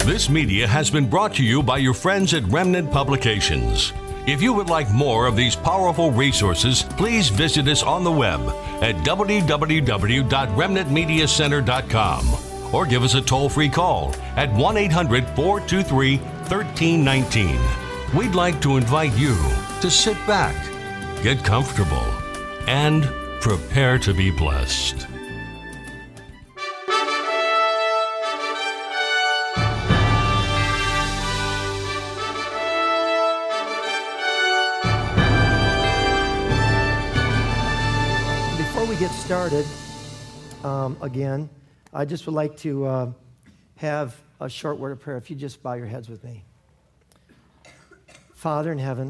This media has been brought to you by your friends at Remnant Publications. If you would like more of these powerful resources, please visit us on the web at www.remnantmediacenter.com or give us a toll-free call at 1-800-423-1319. We'd like to invite you to sit back, get comfortable, and prepare to be blessed. Get started again, I just would like to have a short word of prayer. If you just bow your heads with me. Father in heaven,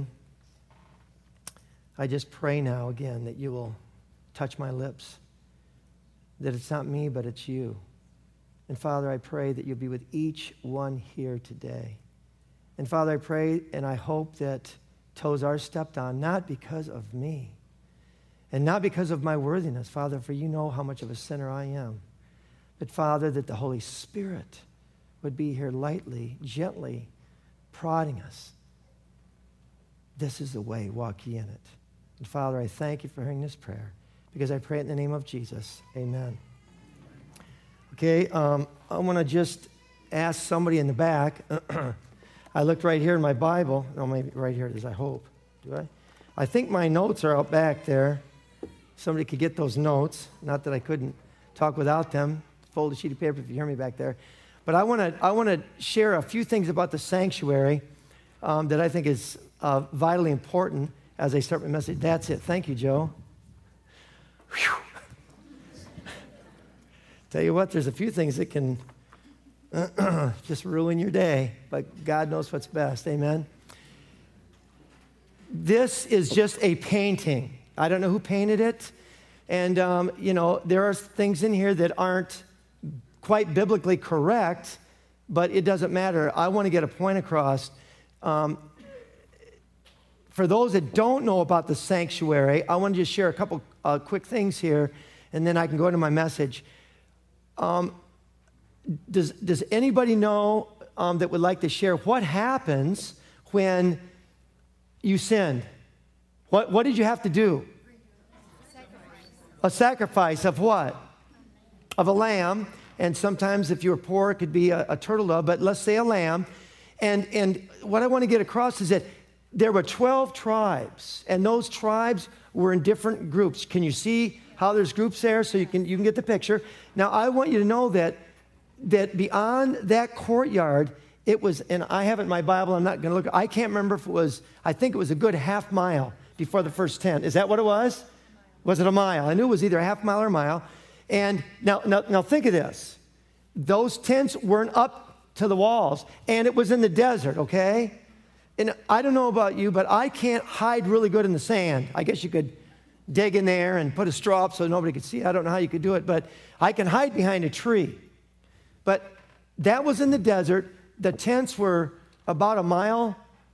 I just pray now again that you will touch my lips, that it's not me, but it's you. And Father, I pray that you'll be with each one here today. And Father, I pray and I hope that toes are stepped on, not because of me, and not because of my worthiness, Father, for you know how much of a sinner I am. But Father, that the Holy Spirit would be here lightly, gently, prodding us. This is the way, walk ye in it. And Father, I thank you for hearing this prayer, because I pray it in the name of Jesus. Amen. Okay, I want to just ask somebody in the back. I looked right here in my Bible. No, maybe right here it is, I hope. Do I? I think my notes are out back there. Somebody could get those notes. Not that I couldn't talk without them. Fold a sheet of paper if you hear me back there. But I want to share a few things about the sanctuary that I think is vitally important as I start my message. That's it. Thank you, Joe. Whew. Tell you what, there's a few things that can just ruin your day, but God knows what's best. Amen. This is just a painting. I don't know who painted it. And, there are things in here that aren't quite biblically correct, but it doesn't matter. I want to get a point across. For those that don't know about the sanctuary, I want to just share a couple quick things here, and then I can go into my message. Does anybody know that would like to share what happens when you sinned? What did you have to do? A sacrifice of what? Of a lamb. And sometimes if you were poor, it could be a turtle dove, but let's say a lamb. And what I want to get across is that there were 12 tribes, and those tribes were in different groups. Can you see how there's groups there? So you can get the picture. Now, I want you to know that beyond that courtyard, it was, and I have it in my Bible, I'm not going to look, I can't remember if it was, I think it was a good half mile before the first tent. Is that what it was? Was it a mile? I knew it was either a half mile or a mile. And now think of this. Those tents weren't up to the walls, and it was in the desert, okay? And I don't know about you, but I can't hide really good in the sand. I guess you could dig in there and put a straw up so nobody could see. I don't know how you could do it, but I can hide behind a tree. But that was in the desert. The tents were about a mile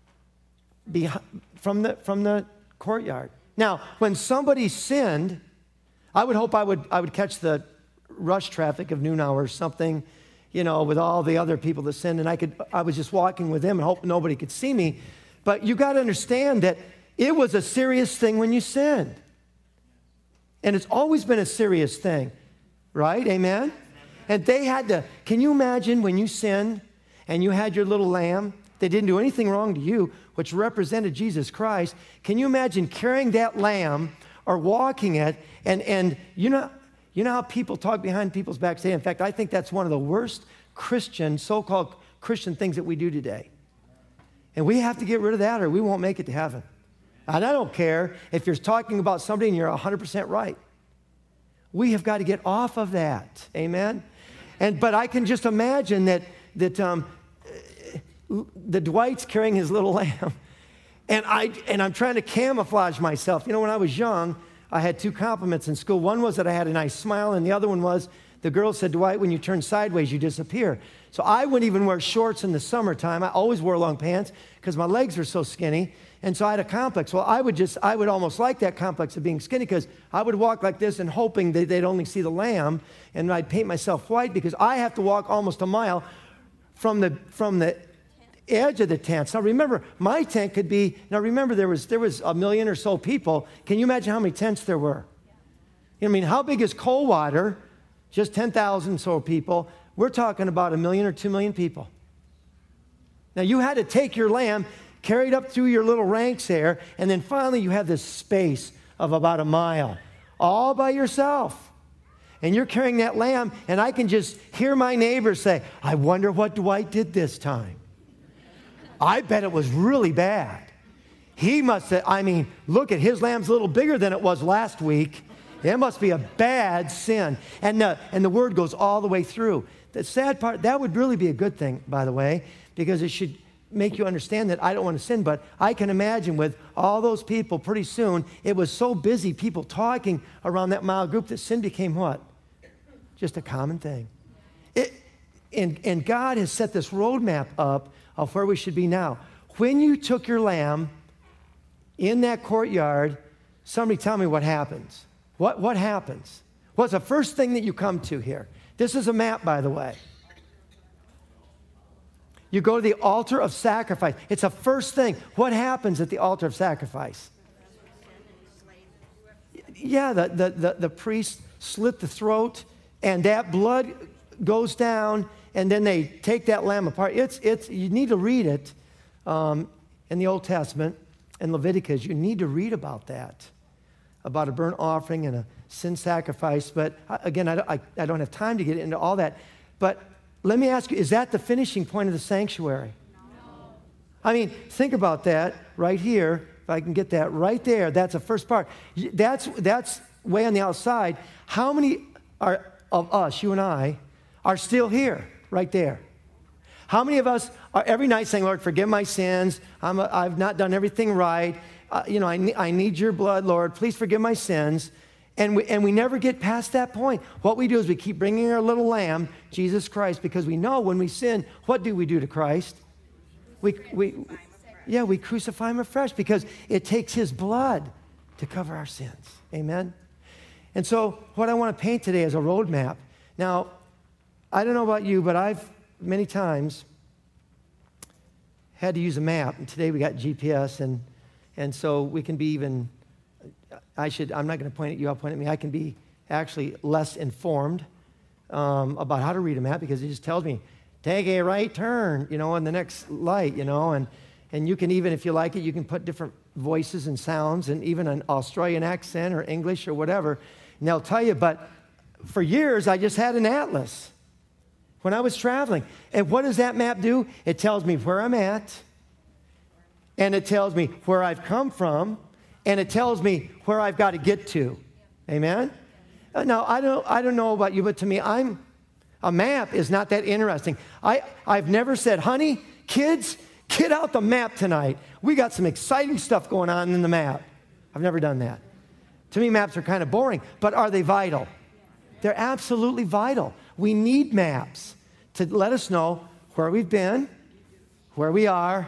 from the courtyard. Now, when somebody sinned, I would hope I would catch the rush traffic of noon hour or something, with all the other people that sinned, and I was just walking with them and hope nobody could see me. But you got to understand that it was a serious thing when you sinned. And it's always been a serious thing, right? Amen? And they had to, can you imagine when you sinned and you had your little lamb? They didn't do anything wrong to you, which represented Jesus Christ. Can you imagine carrying that lamb or walking it? And you know how people talk behind people's backs today? In fact, I think that's one of the worst so-called Christian things that we do today. And we have to get rid of that or we won't make it to heaven. And I don't care if you're talking about somebody and you're 100% right. We have got to get off of that. Amen? But I can just imagine that the Dwight's carrying his little lamb, and I'm trying to camouflage myself. When I was young, I had two compliments in school. One was that I had a nice smile, and the other one was the girl said, "Dwight, when you turn sideways, you disappear." So I wouldn't even wear shorts in the summertime. I always wore long pants because my legs were so skinny, and so I had a complex. Well, I would almost like that complex of being skinny because I would walk like this and hoping that they'd only see the lamb, and I'd paint myself white because I have to walk almost a mile from the edge of the tents. Now remember, my tent could be, remember there was 1 million or so people. Can you imagine how many tents there were? I mean, how big is Coldwater? Just 10,000 so people. We're talking about 1 million or 2 million people. Now you had to take your lamb, carry it up through your little ranks there, and then finally you have this space of about a mile, all by yourself. And you're carrying that lamb, and I can just hear my neighbors say, I wonder what Dwight did this time. I bet it was really bad. He must have, look at his lamb's a little bigger than it was last week. It must be a bad sin. And the word goes all the way through. The sad part, that would really be a good thing, by the way, because it should make you understand that I don't want to sin, but I can imagine with all those people, pretty soon, it was so busy, people talking around that mile group, that sin became what? Just a common thing. And God has set this roadmap up of where we should be now. When you took your lamb in that courtyard, somebody tell me what happens. What happens? What's the first thing that you come to here? This is a map, by the way. You go to the altar of sacrifice. It's the first thing. What happens at the altar of sacrifice? Yeah, the priest slit the throat, and that blood goes down, and then they take that lamb apart. You need to read it in the Old Testament, in Leviticus. You need to read about that, about a burnt offering and a sin sacrifice. But again, I don't have time to get into all that. But let me ask you, is that the finishing point of the sanctuary? No. Think about that right here. If I can get that right there, that's the first part. That's way on the outside. How many of us, you and I, are still here, right there? How many of us are every night saying, Lord, forgive my sins. I've not done everything right. I need your blood, Lord. Please forgive my sins. And we never get past that point. What we do is we keep bringing our little lamb, Jesus Christ, because we know when we sin, what do we do to Christ? We crucify him afresh, because it takes his blood to cover our sins. Amen? And so what I want to paint today is a roadmap. Now, I don't know about you, but I've many times had to use a map. And today we got GPS, and so we can be even... I'm not going to point at you, I'll point at me. I can be actually less informed about how to read a map, because it just tells me, take a right turn, in the next light, and you can even, if you like it, you can put different voices and sounds and even an Australian accent or English or whatever, and they'll tell you. But for years, I just had an atlas when I was traveling. And what does that map do? It tells me where I'm at, and it tells me where I've come from, and it tells me where I've got to get to. Amen? Now, I don't know about you, but to me, a map is not that interesting. I've never said, honey, kids, get out the map tonight. We got some exciting stuff going on in the map. I've never done that. To me, maps are kind of boring, but are they vital? They're absolutely vital. We need maps to let us know where we've been, where we are,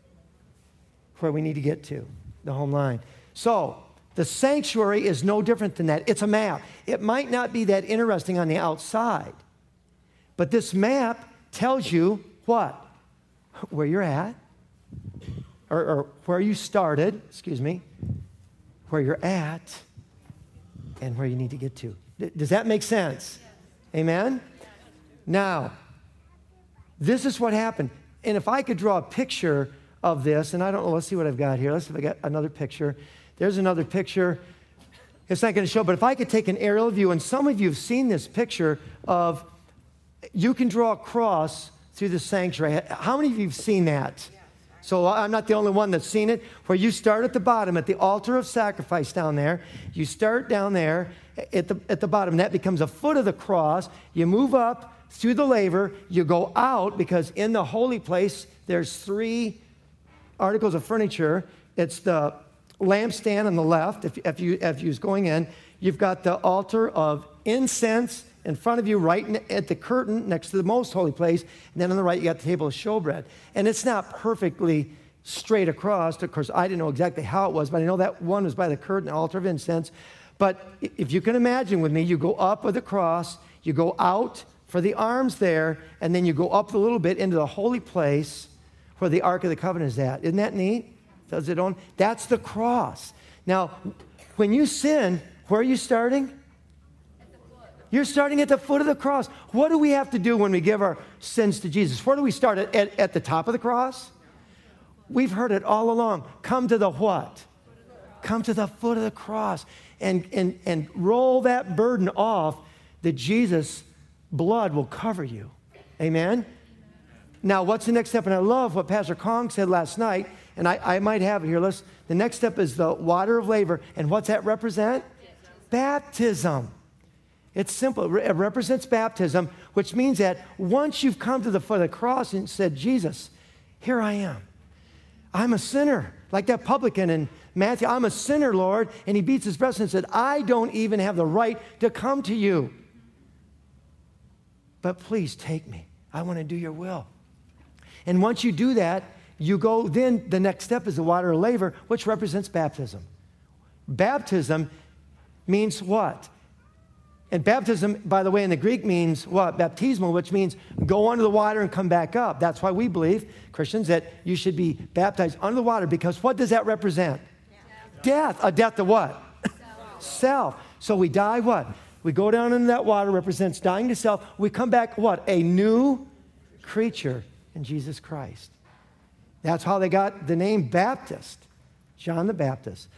where we need to get to, the home line. So the sanctuary is no different than that. It's a map. It might not be that interesting on the outside, but this map tells you what? Where you're at, or where you started, where you're at, and where you need to get to. Does that make sense? Amen? Now, this is what happened. And if I could draw a picture of this, and I don't know, let's see what I've got here. Let's see if I got another picture. There's another picture. It's not going to show, but if I could take an aerial view, and some of you have seen this picture of, you can draw a cross through the sanctuary. How many of you have seen that? So I'm not the only one that's seen it, where you start at the bottom, at the altar of sacrifice down there. You start down there at the bottom. That becomes a foot of the cross. You move up through the laver. You go out, because in the holy place, there's 3 articles of furniture. It's the lampstand on the left. If you was going in, you've got the altar of incense in front of you, right at the curtain next to the most holy place. And then on the right, you got the table of showbread. And it's not perfectly straight across. Of course, I didn't know exactly how it was, but I know that one was by the curtain, the altar of incense. But if you can imagine with me, you go up with the cross, you go out for the arms there, and then you go up a little bit into the holy place where the Ark of the Covenant is at. Isn't that neat? Does it own? That's the cross. Now, when you sin, where are you starting? You're starting at the foot of the cross. What do we have to do when we give our sins to Jesus? Where do we start? At the top of the cross? We've heard it all along. Come to the what? Come to the foot of the cross and roll that burden off that Jesus' blood will cover you. Amen? Now, what's the next step? And I love what Pastor Kong said last night, and I might have it here. The next step is the water of laver. And what's that represent? Baptism. It's simple. It represents baptism, which means that once you've come to the foot of the cross and said, Jesus, here I am. I'm a sinner. Like that publican in Matthew, I'm a sinner, Lord. And he beats his breast and said, I don't even have the right to come to you. But please take me. I want to do your will. And once you do that, you go, then the next step is the water of laver, which represents baptism. Baptism means what? And baptism, by the way, in the Greek means what? Baptismal, which means go under the water and come back up. That's why we believe, Christians, that you should be baptized under the water, because what does that represent? Death. A death to what? Self. So we die what? We go down into that water, represents dying to self. We come back what? A new creature in Jesus Christ. That's how they got the name Baptist, John the Baptist.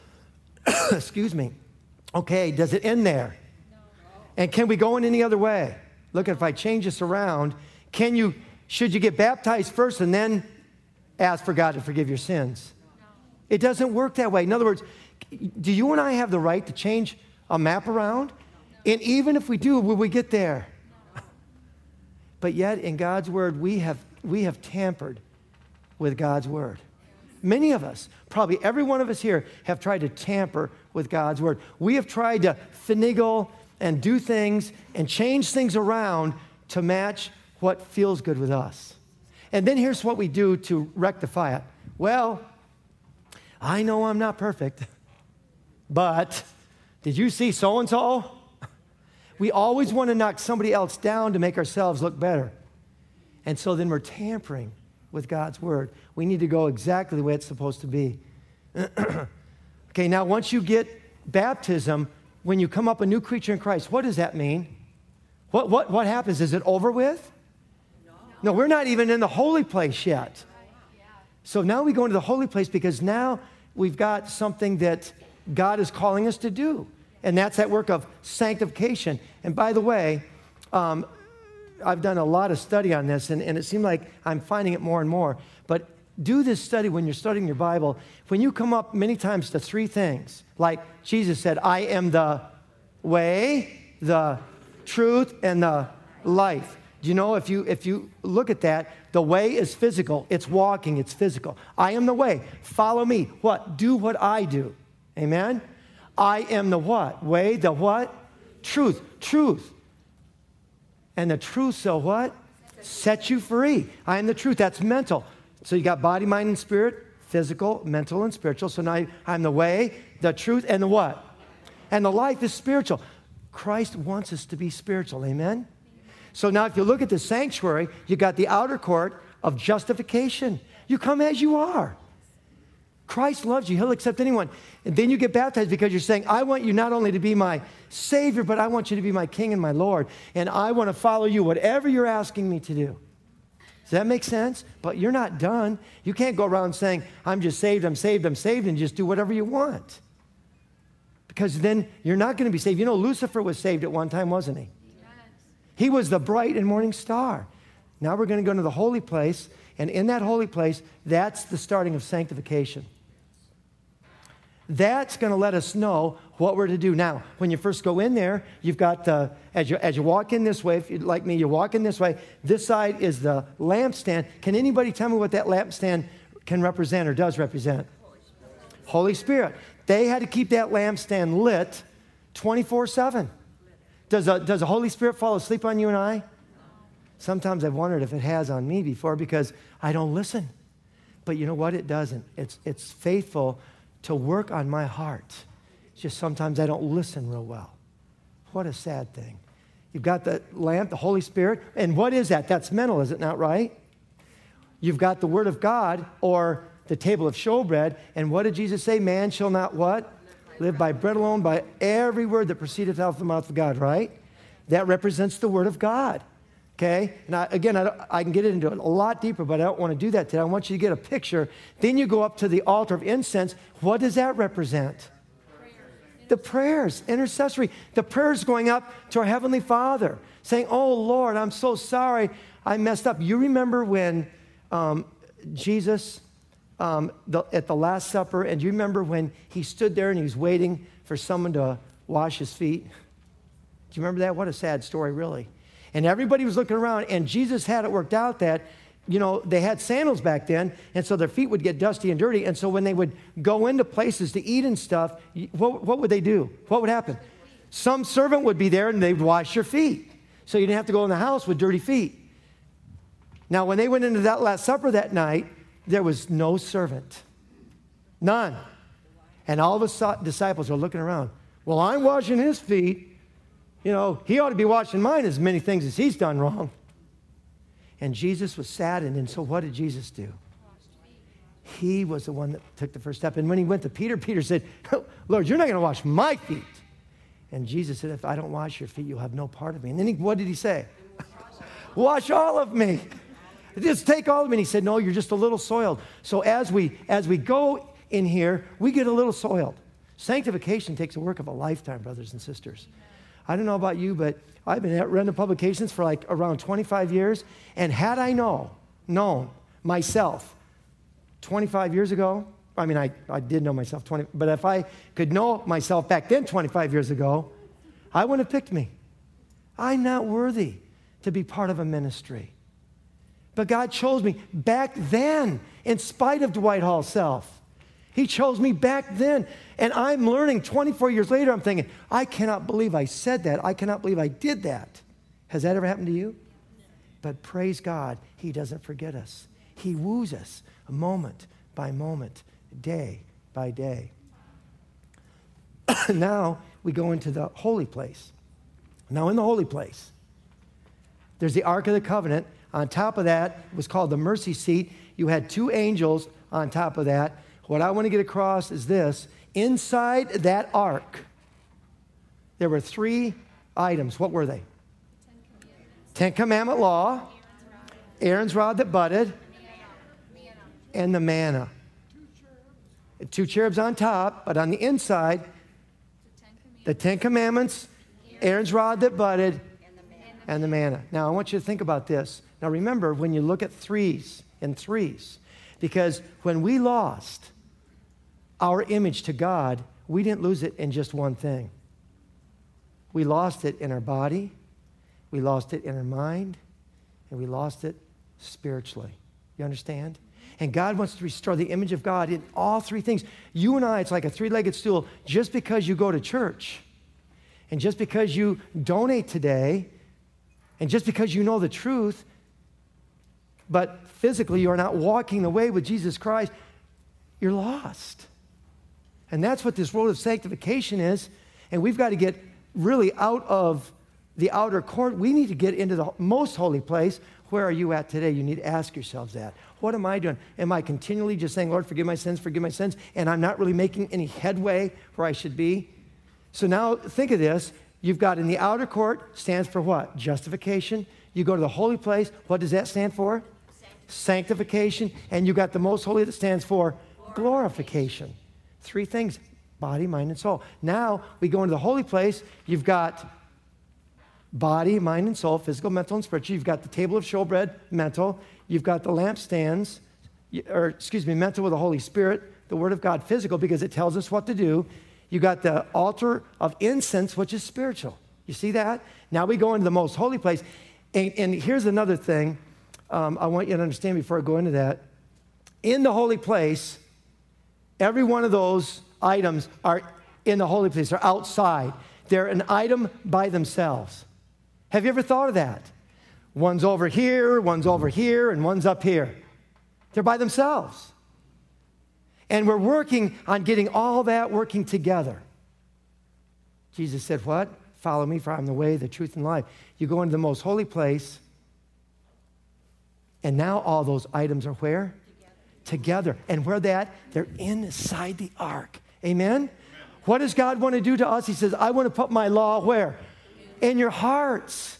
Excuse me. Okay, does it end there? And can we go in any other way? Look, if I change this around, should you get baptized first and then ask for God to forgive your sins? It doesn't work that way. In other words, do you and I have the right to change a map around? And even if we do, will we get there? But yet, in God's word, we have tampered with God's word. Many of us, probably every one of us here, have tried to tamper with God's word. We have tried to finagle and do things and change things around to match what feels good with us. And then here's what we do to rectify it. Well, I know I'm not perfect, but did you see so-and-so? We always want to knock somebody else down to make ourselves look better. And so then we're tampering with God's word. We need to go exactly the way it's supposed to be. Okay, now once you get baptism, when you come up a new creature in Christ, what does that mean? What happens? Is it over with? No, we're not even in the holy place yet. So now we go into the holy place because now we've got something that God is calling us to do. And that's that work of sanctification. And by the way, I've done a lot of study on this, and it seems like I'm finding it more and more. But do this study when you're studying your Bible. When you come up many times to three things, like Jesus said, I am the way, the truth, and the life. Do you know, if you look at that, the way is physical. It's walking. It's physical. I am the way. Follow me. What? Do what I do. Amen? I am the what? Way, the what? Truth. Truth. And the truth, so what? Set you free. I am the truth. That's mental. So you got body, mind, and spirit, physical, mental, and spiritual. So now I'm the way, the truth, and the what? And the life is spiritual. Christ wants us to be spiritual. Amen? So now if you look at the sanctuary, you got the outer court of justification. You come as you are. Christ loves you. He'll accept anyone. And then you get baptized because you're saying, I want you not only to be my Savior, but I want you to be my King and my Lord. And I want to follow you, whatever you're asking me to do. Does that make sense? But you're not done. You can't go around saying, I'm just saved, I'm saved, I'm saved, and just do whatever you want. Because then you're not going to be saved. You know, Lucifer was saved at one time, wasn't he? Yes. He was the bright and morning star. Now we're going to go into the holy place. And in that holy place, that's the starting of sanctification. That's going to let us know what we're to do. Now, when you first go in there, you've got as you walk in this way, if you're like me, you walk in this way, this side is the lampstand. Can anybody tell me what that lampstand can represent or does represent? Holy Spirit. They had to keep that lampstand lit 24/7. Does the Holy Spirit fall asleep on you and I? Sometimes I've wondered if it has on me before because I don't listen. But you know what? It doesn't. It's faithful to work on my heart. It's just sometimes I don't listen real well. What a sad thing. You've got the lamp, the Holy Spirit. And what is that? That's mental, is it not right? You've got the Word of God, or the table of showbread. And what did Jesus say? Man shall not what? Live by bread alone, by every word that proceedeth out of the mouth of God, right? That represents the Word of God. Okay? And I can get into it a lot deeper, but I don't want to do that today. I want you to get a picture. Then you go up to the altar of incense. What does that represent? The prayers, intercessory. The prayers going up to our Heavenly Father, saying, oh, Lord, I'm so sorry I messed up. You remember when Jesus, at the Last Supper, and you remember when he stood there and he was waiting for someone to wash his feet? Do you remember that? What a sad story, really. And everybody was looking around, and Jesus had it worked out that, you know, they had sandals back then, and so their feet would get dusty and dirty. And so when they would go into places to eat and stuff, what would they do? What would happen? Some servant would be there, and they'd wash your feet. So you didn't have to go in the house with dirty feet. Now, when they went into that Last Supper that night, there was no servant. None. And all the disciples are looking around. Well, I'm washing his feet. You know, he ought to be washing mine as many things as he's done wrong. And Jesus was saddened. And so what did Jesus do? He was the one that took the first step. And when he went to Peter, Peter said, Lord, you're not going to wash my feet. And Jesus said, if I don't wash your feet, you'll have no part of me. And then what did he say? Wash all of me. Just take all of me. And he said, no, you're just a little soiled. So as we go in here, we get a little soiled. Sanctification takes the work of a lifetime, brothers and sisters. I don't know about you, but I've been at Remnant Publications for like around 25 years. And had I known myself 25 years ago, I mean, I did know myself 20, but if I could know myself back then 25 years ago, I wouldn't have picked me. I'm not worthy to be part of a ministry. But God chose me back then, in spite of Dwight Hall's self. He chose me back then. And I'm learning 24 years later, I'm thinking, I cannot believe I said that. I cannot believe I did that. Has that ever happened to you? But praise God, he doesn't forget us. He woos us moment by moment, day by day. Now we go into the holy place. Now in the holy place, there's the Ark of the Covenant. On top of that was called the mercy seat. You had two angels on top of that. What I want to get across is this. Inside that ark, there were 3 items. What were they? Ten Commandment law, Aaron's rod that budded, and the manna. 2 cherubs on top, but on the inside, the 10 Commandments, Aaron's rod that budded, and the manna. Now, I want you to think about this. Now, remember, when you look at threes, because when we lost our image to God, we didn't lose it in just one thing. We lost it in our body, we lost it in our mind, and we lost it spiritually. You understand? And God wants to restore the image of God in all 3 things. You and I, it's like a 3-legged stool. Just because you go to church, and just because you donate today, and just because you know the truth, but physically you're not walking the way with Jesus Christ, you're lost. And that's what this road of sanctification is. And we've got to get really out of the outer court. We need to get into the most holy place. Where are you at today? You need to ask yourselves that. What am I doing? Am I continually just saying, Lord, forgive my sins, and I'm not really making any headway where I should be? So now think of this. You've got in the outer court, stands for what? Justification. You go to the holy place. What does that stand for? Sanctification. And you got the most holy that stands for glorification. 3 things, body, mind, and soul. Now we go into the holy place. You've got body, mind, and soul, physical, mental, and spiritual. You've got the table of showbread, mental. You've got the lampstands, mental with the Holy Spirit, the Word of God, physical, because it tells us what to do. You got the altar of incense, which is spiritual. You see that? Now we go into the most holy place. And here's another thing I want you to understand before I go into that. In the holy place, every one of those items are in the holy place. They're outside. They're an item by themselves. Have you ever thought of that? One's over here, and one's up here. They're by themselves. And we're working on getting all that working together. Jesus said what? Follow me, for I am the way, the truth, and life. You go into the most holy place, and now all those items are where? Together. And where they at? They're inside the ark. Amen? What does God want to do to us? He says, I want to put my law where? In your hearts.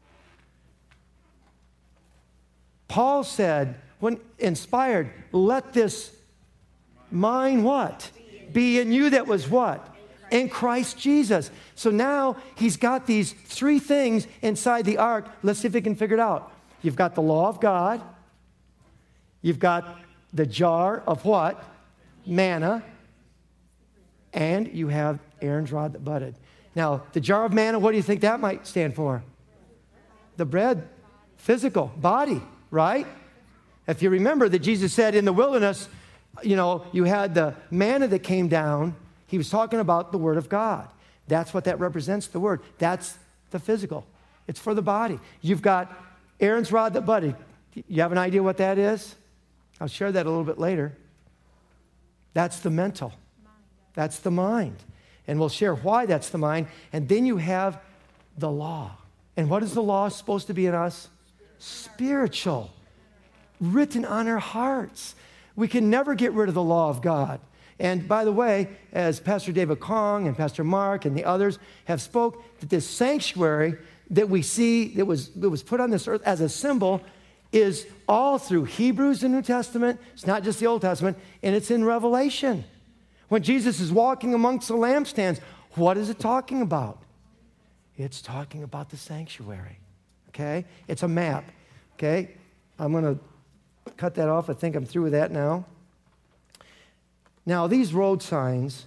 Paul said, when inspired, let this mind what? Be in you that was what? In Christ Jesus. So now he's got these three things inside the ark. Let's see if we can figure it out. You've got the law of God. You've got the jar of what? Manna. And you have Aaron's rod that budded. Now, the jar of manna, what do you think that might stand for? The bread, physical, body, right? If you remember that Jesus said in the wilderness, you had the manna that came down. He was talking about the Word of God. That's what that represents, the Word. That's the physical. It's for the body. You've got Aaron's rod that budded. You have an idea what that is? I'll share that a little bit later. That's the mental. That's the mind. And we'll share why that's the mind. And then you have the law. And what is the law supposed to be in us? Spiritual. Written on our hearts. We can never get rid of the law of God. And by the way, as Pastor David Kong and Pastor Mark and the others have spoke, that this sanctuary that we see that was put on this earth as a symbol is all through Hebrews, the New Testament. It's not just the Old Testament, and it's in Revelation. When Jesus is walking amongst the lampstands, what is it talking about? It's talking about the sanctuary, okay? It's a map, okay? I'm going to cut that off. I think I'm through with that now. Now, these road signs,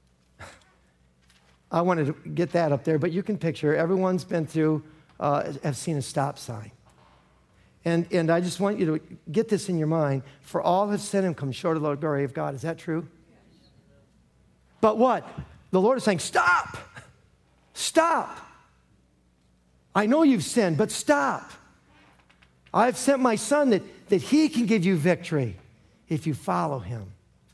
I wanted to get that up there, but you can picture, everyone's been through, have seen a stop sign. And I just want you to get this in your mind. For all have sinned and come short of the glory of God. Is that true? But what? The Lord is saying, stop. Stop. I know you've sinned, but stop. I've sent my son that he can give you victory if you follow him.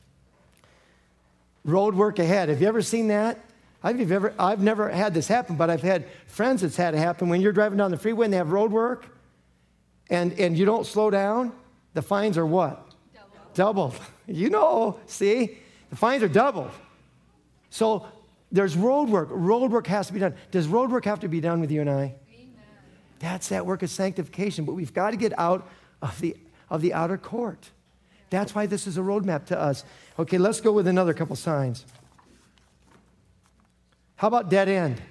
Road work ahead. Have you ever seen that? I've never had this happen, but I've had friends that's had it happen. When you're driving down the freeway and they have road work and you don't slow down, the fines are what? Doubled. See? The fines are doubled. So there's road work. Road work has to be done. Does road work have to be done with you and I? Amen. That's that work of sanctification. But we've got to get out of the outer court. That's why this is a roadmap to us. Okay, let's go with another couple signs. How about dead end?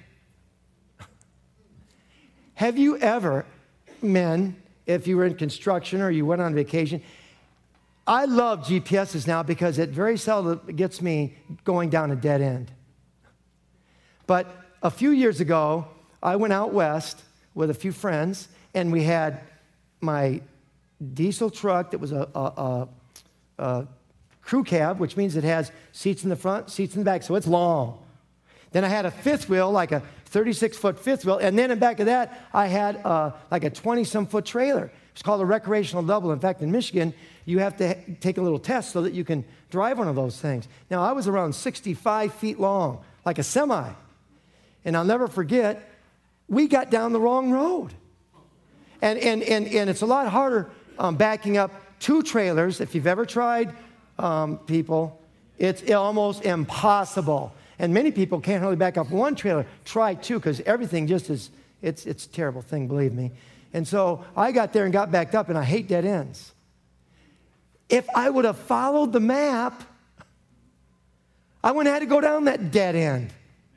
Have you ever, men, if you were in construction or you went on vacation, I love GPSs now because it very seldom gets me going down a dead end. But a few years ago, I went out west with a few friends, and we had my diesel truck that was a crew cab, which means it has seats in the front, seats in the back, so it's long. Then I had a fifth wheel, like a 36-foot fifth wheel, and then in back of that, I had like a 20-some-foot trailer. It's called a recreational double. In fact, in Michigan, you have to take a little test so that you can drive one of those things. Now, I was around 65 feet long, like a semi. And I'll never forget, we got down the wrong road. And it's a lot harder backing up two trailers. If you've ever tried, people, it's almost impossible. And many people can't hardly back up one trailer. Try two, because everything just is, it's a terrible thing, believe me. And so I got there and got backed up, and I hate dead ends. If I would have followed the map, I wouldn't have had to go down that dead end.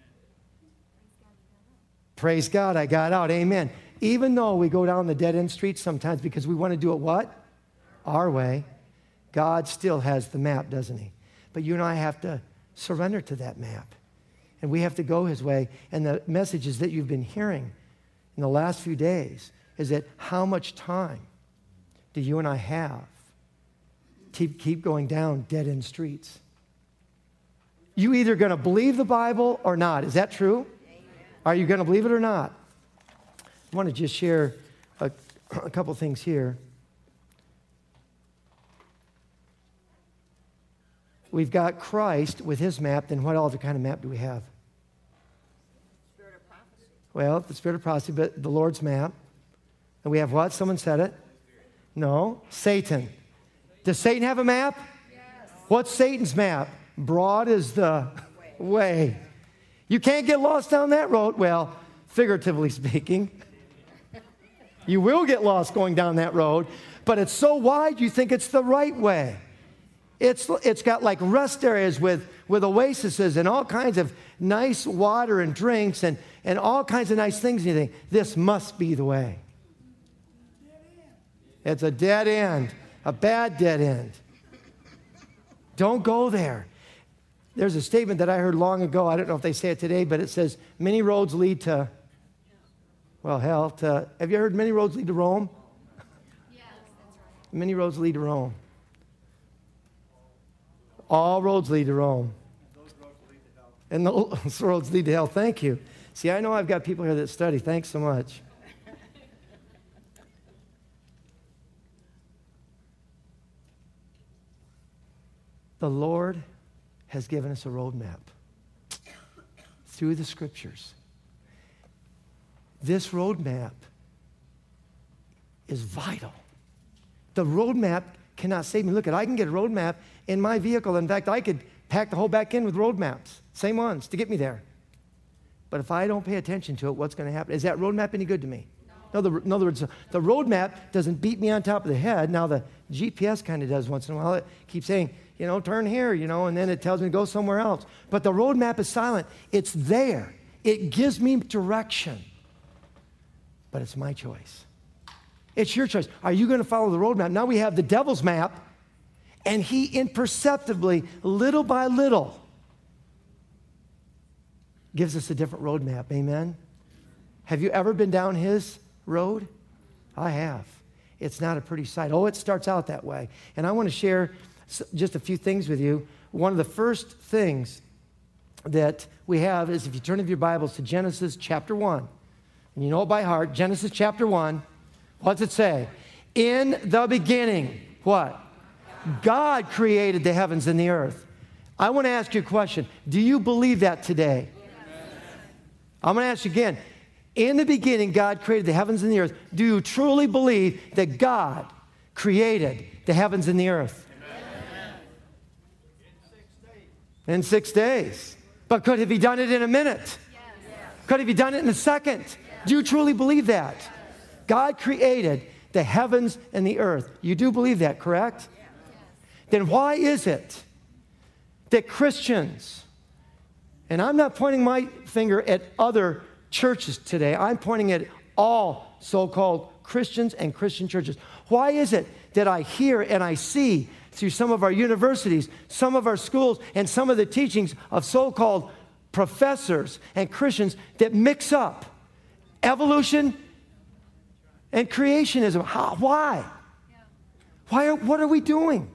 Praise God, I got out. Amen. Even though we go down the dead end streets sometimes because we want to do it what? Our way. God still has the map, doesn't he? But you and I have to surrender to that map. And we have to go his way. And the messages that you've been hearing in the last few days is that how much time do you and I have to keep going down dead-end streets? You either going to believe the Bible or not. Is that true? Amen. Are you going to believe it or not? I want to just share a couple things here. We've got Christ with his map. Then what other kind of map do we have? Spirit of prophecy. Well, the spirit of prophecy, but the Lord's map. And we have what? Someone said it? No. Satan. Does Satan have a map? Yes. What's Satan's map? Broad is the way. You can't get lost down that road. Well, figuratively speaking, you will get lost going down that road, but it's so wide you think it's the right way. It's got like rest areas with oases and all kinds of nice water and drinks and all kinds of nice things. And you think, this must be the way. It's a dead end, a bad dead end. Don't go there. There's a statement that I heard long ago. I don't know if they say it today, but it says, many roads lead to, well, hell, have you heard many roads lead to Rome? Yes, that's right. Many roads lead to Rome. All roads lead to Rome. And those roads lead to hell. Thank you. See, I know I've got people here that study. Thanks so much. The Lord has given us a roadmap through the Scriptures. This roadmap is vital. The roadmap cannot save me. Look, I can get a roadmap in my vehicle. In fact, I could pack the whole back end with road maps, same ones, to get me there. But if I don't pay attention to it, what's going to happen? Is that roadmap any good to me? No. In other words, the roadmap doesn't beat me on top of the head. Now, the GPS kind of does once in a while. It keeps saying, turn here, and then it tells me to go somewhere else. But the roadmap is silent. It's there. It gives me direction. But it's my choice. It's your choice. Are you going to follow the roadmap? Now we have the devil's map, and he imperceptibly, little by little, gives us a different roadmap. Amen? Have you ever been down his road? I have. It's not a pretty sight. Oh, it starts out that way. And I want to share just a few things with you. One of the first things that we have is, if you turn of your Bibles to Genesis chapter 1, and you know it by heart, Genesis chapter 1, what's it say? In the beginning, what? God created the heavens and the earth. I want to ask you a question. Do you believe that today? I'm going to ask you again. In the beginning, God created the heavens and the earth. Do you truly believe that God created the heavens and the earth? In 6 days. But could have he done it in a minute? Yes. Could have he done it in a second? Yes. Do you truly believe that? Yes. God created the heavens and the earth. You do believe that, correct? Yes. Then why is it that Christians, and I'm not pointing my finger at other churches today, I'm pointing at all so-called Christians and Christian churches. Why is it that I hear and I see through some of our universities, some of our schools, and some of the teachings of so-called professors and Christians that mix up evolution and creationism? Why? What are we doing?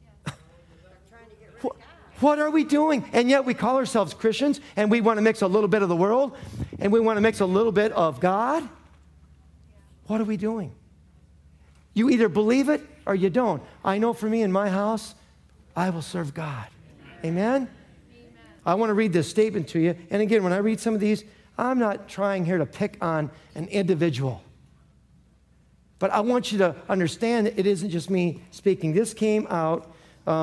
What are we doing? And yet we call ourselves Christians, and we want to mix a little bit of the world, and we want to mix a little bit of God. What are we doing? You either believe it or you don't. I know for me in my house, I will serve God. Amen? Amen? I want to read this statement to you. And again, when I read some of these, I'm not trying here to pick on an individual. But I want you to understand that it isn't just me speaking. This came out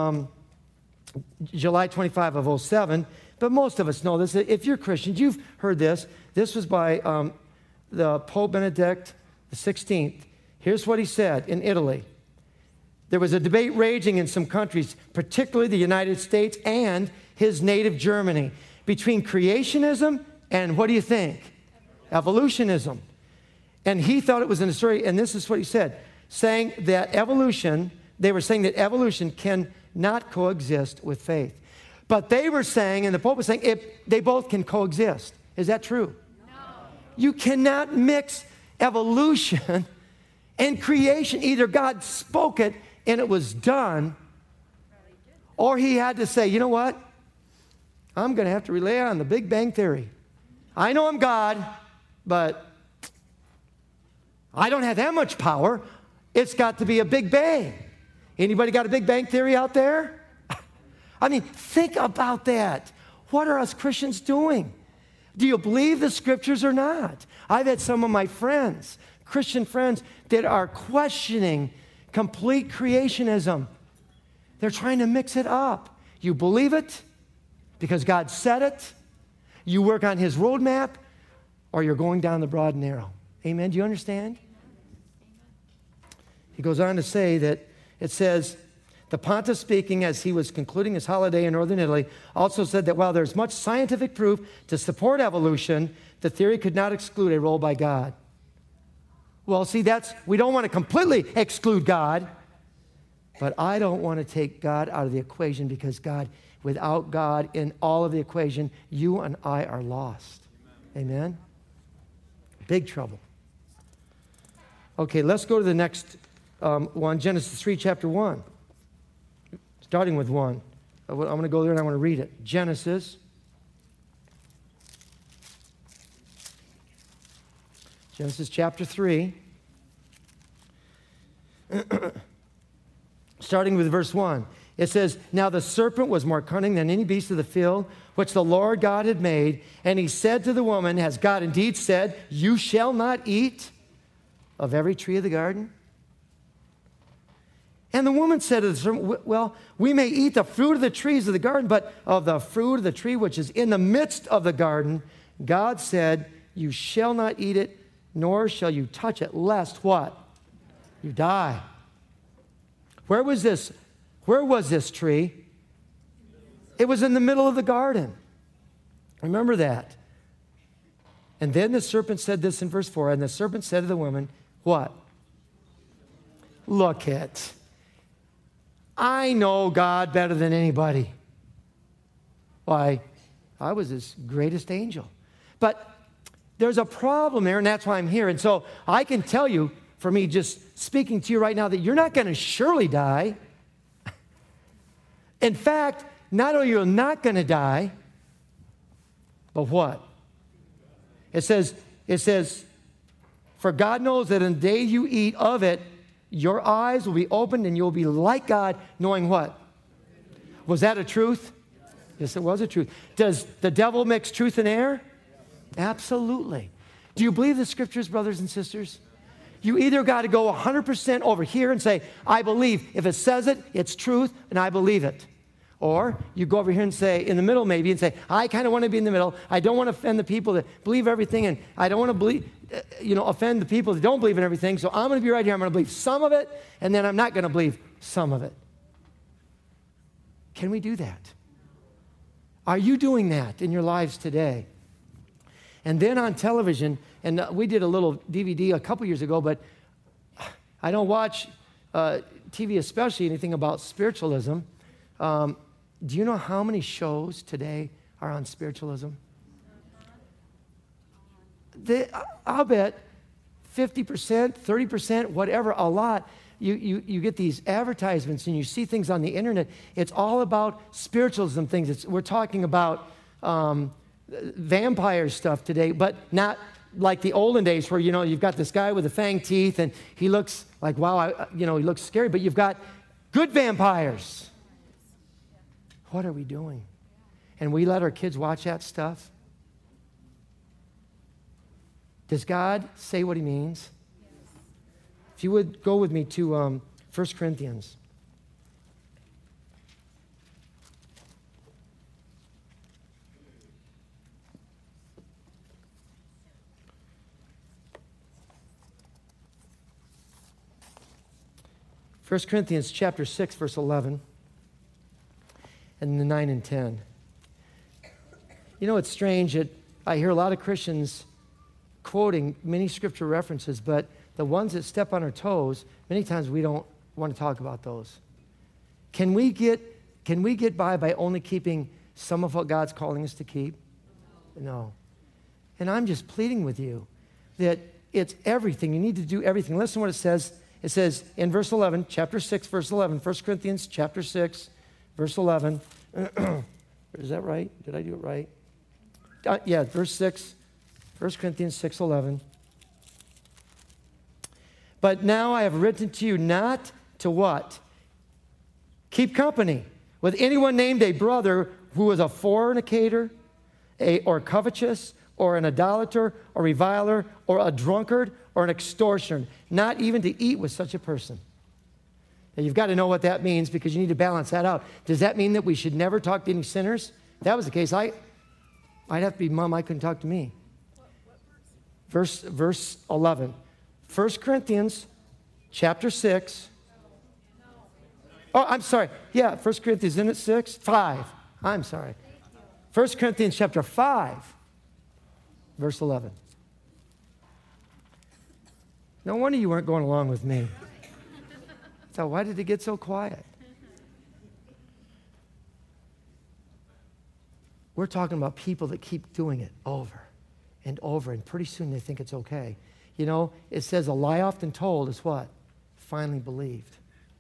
July 25 of 2007, but most of us know this. If you're Christians, you've heard this. This was by the Pope Benedict XVI. Here's what he said in Italy. There was a debate raging in some countries, particularly the United States and his native Germany, between creationism and, what do you think? Evolutionism. And he thought it was an absurdity, and this is what he said, saying that they were saying that evolution cannot coexist with faith. But they were saying, and the Pope was saying, they both can coexist. Is that true? No. You cannot mix evolution and creation. Either God spoke it and it was done, or he had to say, you know what? I'm going to have to rely on the Big Bang Theory. I know I'm God, but I don't have that much power. It's got to be a Big Bang. Anybody got a Big Bang Theory out there? I mean, think about that. What are us Christians doing? Do you believe the scriptures or not? I've had some of my friends, Christian friends, that are questioning complete creationism. They're trying to mix it up. You believe it because God said it. You work on his roadmap, or you're going down the broad and narrow. Amen? Do you understand? He goes on to say that it says, the Pontiff, speaking as he was concluding his holiday in northern Italy, also said that while there's much scientific proof to support evolution, the theory could not exclude a role by God. Well, see, we don't want to completely exclude God, but I don't want to take God out of the equation, because without God in all of the equation, you and I are lost. Amen? Big trouble. Okay, let's go to the next one, Genesis 3, chapter 1. Starting with 1. I'm going to go there and I want to read it. Genesis. Genesis chapter 3. Starting with verse 1. It says, now the serpent was more cunning than any beast of the field, which the Lord God had made. And he said to the woman, has God indeed said, you shall not eat of every tree of the garden? And the woman said to the serpent, well, we may eat the fruit of the trees of the garden, but of the fruit of the tree which is in the midst of the garden, God said, you shall not eat it, nor shall you touch it, lest what? You die. Where was this tree? It was in the middle of the garden. Remember that. And then the serpent said this in verse 4, and the serpent said to the woman, what? Look it. I know God better than anybody. Why, I was his greatest angel. But there's a problem there, and that's why I'm here. And so I can tell you, for me just speaking to you right now, that you're not going to surely die. In fact, not only are you not going to die, but what? It says, for God knows that in the day you eat of it, your eyes will be opened and you'll be like God, knowing what? Was that a truth? Yes, it was a truth. Does the devil mix truth and error? Absolutely. Do you believe the scriptures, brothers and sisters? You either got to go 100% over here and say, I believe. If it says it, it's truth, and I believe it. Or you go over here and say, in the middle maybe, and say, I kind of want to be in the middle. I don't want to offend the people that believe everything, and I don't want to offend the people that don't believe in everything. So I'm going to be right here. I'm going to believe some of it, and then I'm not going to believe some of it. Can we do that? Are you doing that in your lives today? And then on television, and we did a little DVD a couple years ago, but I don't watch TV, especially anything about spiritualism. Do you know how many shows today are on spiritualism? I'll bet 50%, 30%, whatever, a lot. You get these advertisements and you see things on the internet. It's all about spiritualism things. We're talking about vampire stuff today, but not like the olden days where, you've got this guy with the fang teeth and he looks like, wow, he looks scary, but you've got good vampires. What are we doing? And we let our kids watch that stuff? Does God say what he means? Yes. If you would go with me to 1 Corinthians. First Corinthians chapter 6, verse 11. And the 9 and 10. It's strange that I hear a lot of Christians quoting many scripture references, but the ones that step on our toes, many times we don't want to talk about those. Can we get by only keeping some of what God's calling us to keep? No. And I'm just pleading with you that it's everything. You need to do everything. Listen to what it says. It says in verse 11, chapter 6, verse 11, 1 Corinthians chapter 6, verse 11. Is that right? Did I do it right? Yeah, verse 6, 1 Corinthians 6:11. But now I have written to you not to what? Keep company with anyone named a brother who is a fornicator or covetous or an idolater, or reviler, or a drunkard, or an extortioner, not even to eat with such a person. Now, you've got to know what that means because you need to balance that out. Does that mean that we should never talk to any sinners? If that was the case, I'd have to be mum. I couldn't talk to me. Verse 11. 1 Corinthians chapter 6. Oh, I'm sorry. Yeah, 1 Corinthians, isn't it 6? 5. I'm sorry. 1 Corinthians chapter 5, verse 11. No wonder you weren't going along with me. So why did it get so quiet? We're talking about people that keep doing it over and over, and pretty soon they think it's okay. You know, it says a lie often told is what? Finally believed.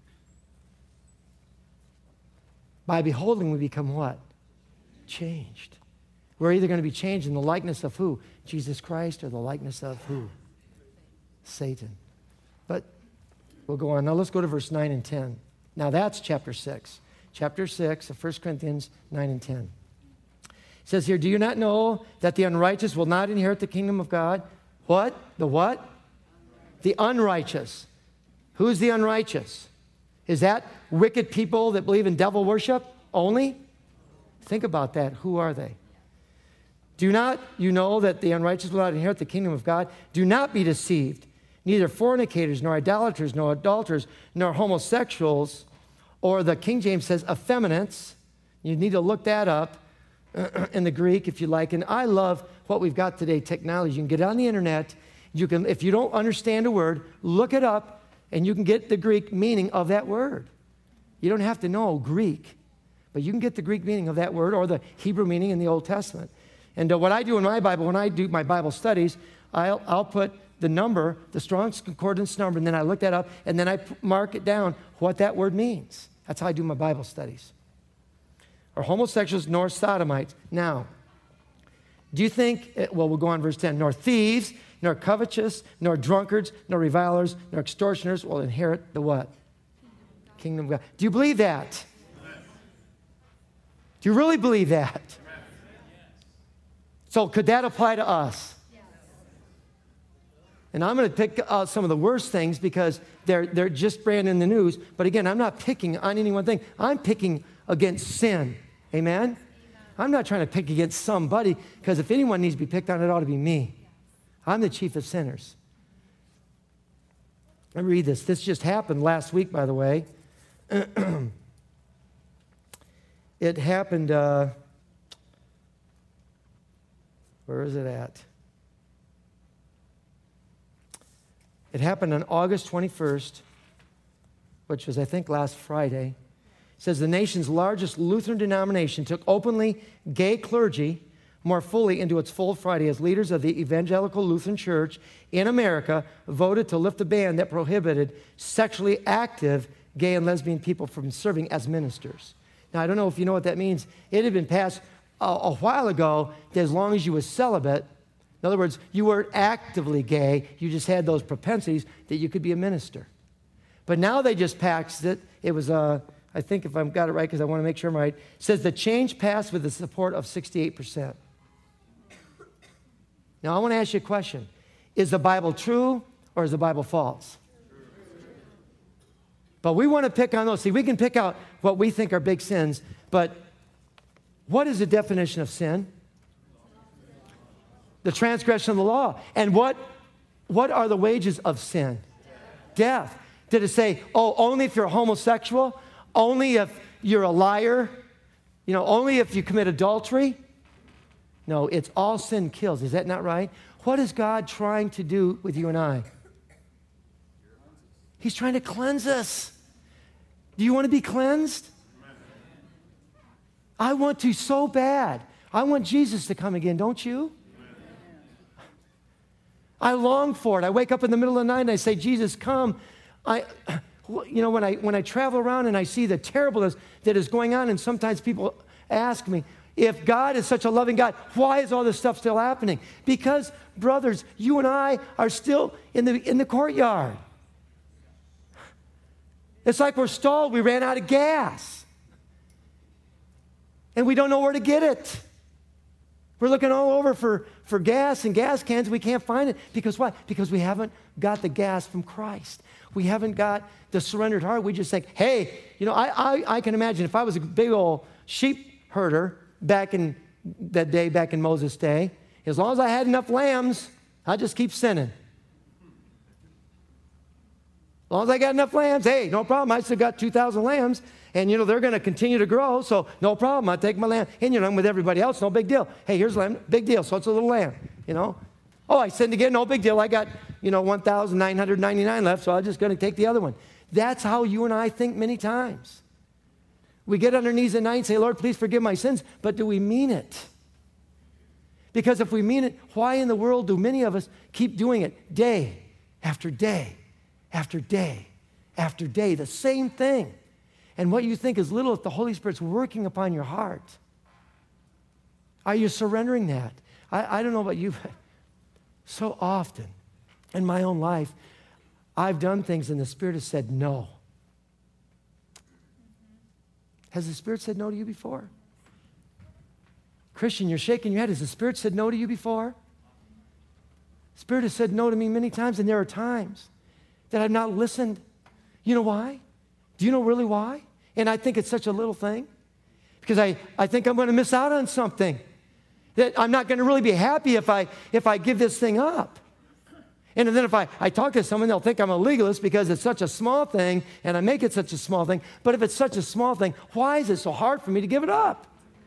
By beholding, we become what? Changed. We're either going to be changed in the likeness of who? Jesus Christ, or the likeness of who? Satan. But we'll go on. Now let's go to verse 9 and 10. Now that's chapter 6. Chapter 6 of 1 Corinthians 9 and 10. It says here, do you not know that the unrighteous will not inherit the kingdom of God? What? The what? The unrighteous. Who's the unrighteous? Is that wicked people that believe in devil worship only? Think about that. Who are they? Do not you know that the unrighteous will not inherit the kingdom of God? Do not be deceived. Neither fornicators, nor idolaters, nor adulterers, nor homosexuals, or the King James says effeminates. You need to look that up in the Greek if you like. And I love what we've got today, technology. You can get it on the internet. You can, if you don't understand a word, look it up, and you can get the Greek meaning of that word. You don't have to know Greek, but you can get the Greek meaning of that word or the Hebrew meaning in the Old Testament. And what I do in my Bible, when I do my Bible studies, I'll put the number, the Strong's Concordance number, and then I look that up, and then I mark it down what that word means. That's how I do my Bible studies. Or homosexuals, nor sodomites. Now, do you think, well, we'll go on verse 10, nor thieves, nor covetous, nor drunkards, nor revilers, nor extortioners will inherit the what? Kingdom of God. Do you believe that? Do you really believe that? So could that apply to us? And I'm going to pick out some of the worst things because they're just brand in the news. But again, I'm not picking on any one thing. I'm picking against sin. Amen? I'm not trying to pick against somebody because if anyone needs to be picked on, it ought to be me. I'm the chief of sinners. Let me read this. This just happened last week, by the way. It happened, where is it at? It happened on August 21st, which was, I think, last Friday. It says the nation's largest Lutheran denomination took openly gay clergy more fully into its fold Friday as leaders of the Evangelical Lutheran Church in America voted to lift a ban that prohibited sexually active gay and lesbian people from serving as ministers. Now, I don't know if you know what that means. It had been passed a while ago that as long as you were celibate, in other words, you weren't actively gay, you just had those propensities that you could be a minister. But now they just passed it. It was, I think if I've got it right because I want to make sure I'm right, it says the change passed with the support of 68%. Now, I want to ask you a question. Is the Bible true or is the Bible false? But we want to pick on those. See, we can pick out what we think are big sins, but what is the definition of sin? The transgression of the law. And what are the wages of sin? Death. Did it say, oh, only if you're homosexual? Only if you're a liar? You know, only if you commit adultery? No, it's all sin kills. Is that not right? What is God trying to do with you and I? He's trying to cleanse us. Do you want to be cleansed? I want to so bad. I want Jesus to come again, don't you? I long for it. I wake up in the middle of the night and I say, Jesus, come. You know, when I travel around and I see the terribleness that is going on, and sometimes people ask me, if God is such a loving God, why is all this stuff still happening? Because, brothers, you and I are still in the courtyard. It's like we're stalled. We ran out of gas. And we don't know where to get it. We're looking all over for gas and gas cans. We can't find it. Because why? Because we haven't got the gas from Christ. We haven't got the surrendered heart. We just think, hey, I can imagine if I was a big old sheep herder back in that day, back in Moses' day, as long as I had enough lambs, I'd just keep sinning. As long as I got enough lambs, hey, no problem. I still got 2,000 lambs. And, they're going to continue to grow, so no problem. I take my lamb. And, I'm with everybody else, no big deal. Hey, here's a lamb, big deal. So it's a little lamb, Oh, I sinned again, no big deal. I got, 1,999 left, so I'm just going to take the other one. That's how you and I think many times. We get on our knees at night and say, Lord, please forgive my sins. But do we mean it? Because if we mean it, why in the world do many of us keep doing it day after day after day after day, the same thing? And what you think is little, if the Holy Spirit's working upon your heart, are you surrendering that? I don't know about you, but so often in my own life, I've done things and the Spirit has said no. Has the Spirit said no to you before? Christian, you're shaking your head. Has the Spirit said no to you before? Spirit has said no to me many times, and there are times that I've not listened. You know why? Do you know really why? And I think it's such a little thing. Because I think I'm going to miss out on something. That I'm not going to really be happy if I give this thing up. And then if I talk to someone, they'll think I'm a legalist because it's such a small thing, and I make it such a small thing. But if it's such a small thing, why is it so hard for me to give it up?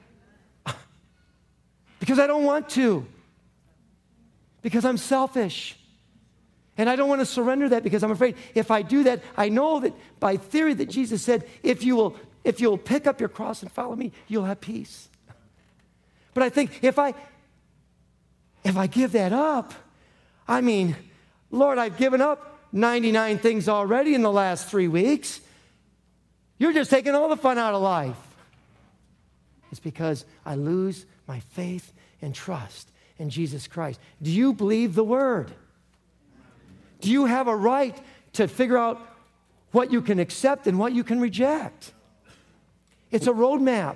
Because I don't want to. Because I'm selfish. And I don't want to surrender that because I'm afraid if I do that, I know that by theory that Jesus said, if you will pick up your cross and follow me, you'll have peace. But I think if I give that up, Lord, I've given up 99 things already in the last 3 weeks. You're just taking all the fun out of life. It's because I lose my faith and trust in Jesus Christ. Do you believe the word? Do you have a right to figure out what you can accept and what you can reject? It's a roadmap.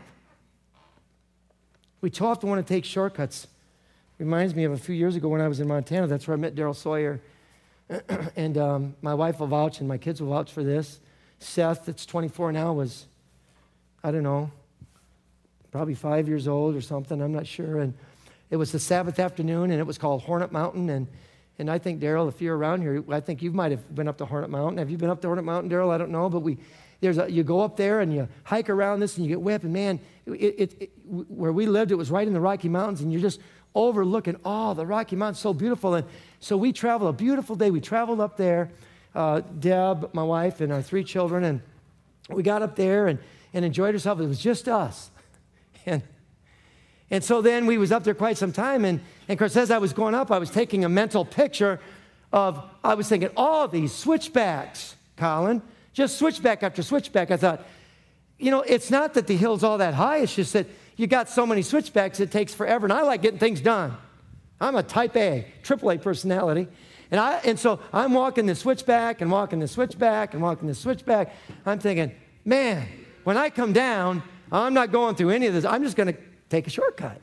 We too often want to take shortcuts. Reminds me of a few years ago when I was in Montana. That's where I met Daryl Sawyer. And my wife will vouch and my kids will vouch for this. Seth, that's 24 now, was, I don't know, probably 5 years old or something. I'm not sure. And it was the Sabbath afternoon, and it was called Hornet Mountain. And I think, Daryl, if you're around here, I think you might have been up to Hornet Mountain. Have you been up to Hornet Mountain, Daryl? I don't know. But you go up there and you hike around this and you get whipped. And man, where we lived, it was right in the Rocky Mountains. And you're just overlooking all the Rocky Mountains. So beautiful. And so we traveled, a beautiful day. We traveled up there, Deb, my wife, and our 3 children. And we got up there and enjoyed ourselves. It was just us. And so then we was up there quite some time, and of course, as I was going up, I was taking a mental picture I was thinking, all these switchbacks, Colin, just switchback after switchback. I thought, it's not that the hill's all that high, it's just that you got so many switchbacks, it takes forever, and I like getting things done. I'm a type A, AAA personality, and so I'm walking the switchback and walking the switchback and walking the switchback. I'm thinking, man, when I come down, I'm not going through any of this. I'm just going to take a shortcut.